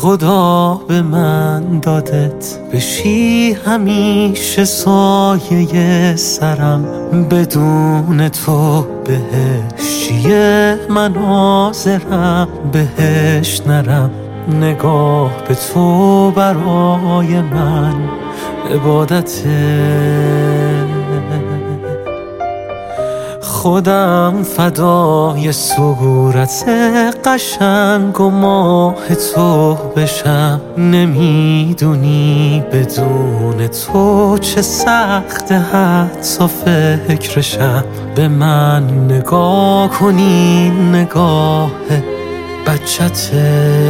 خدا به من دادت بشی همیشه سایه سرم، بدون تو بهش چیه مناظرم، بهش نرم. نگاه به تو برای من عبادته، خودم فدای صورت قشنگ و ماه تو بشم. نمیدونی بدون تو چه سخت حتی فکرشم. به من نگاه کنی نگاه بچته،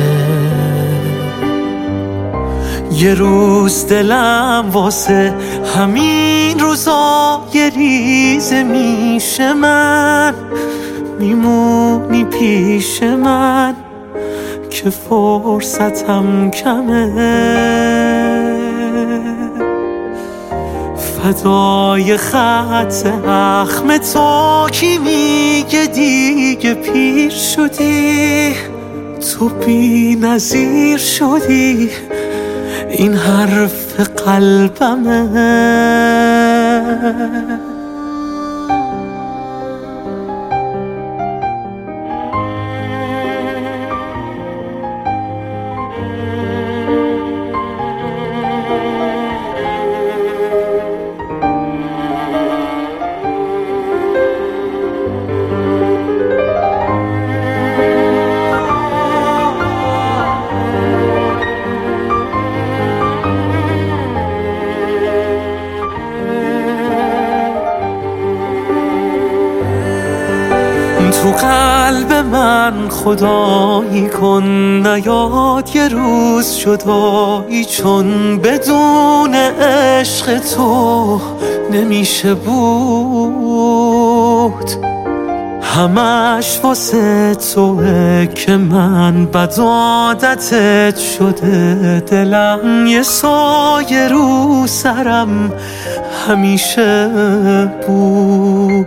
یه روز دلم واسه همین روزا یه ریزه میشه، من میمونی پیش من که فرصتم کمه. فدای خط اخم تو کی میگه دیگه پیر شدی، تو بی نظیر شدی، این حرف قلبمه. تو قلب من خدایی کن، نیاد یه روز جدایی، چون بدون عشق تو نمیشه بود. همش واسه توه که من بد عادتت شده، دلم یه سایه رو سرم همیشه بود.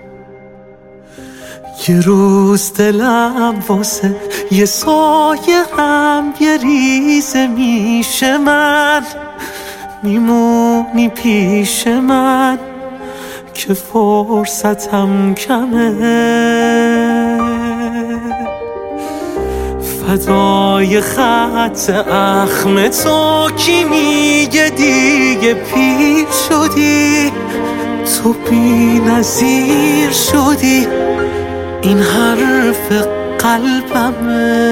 یه روز دلم واسه یه سایه هم یه ریزه میشه، من میمونی پیش من که فرصتم کمه. فدای خط اخم تو کی میگه دیگه پیر شدی، تو بی نظیر شدی، این حرف قلبمه.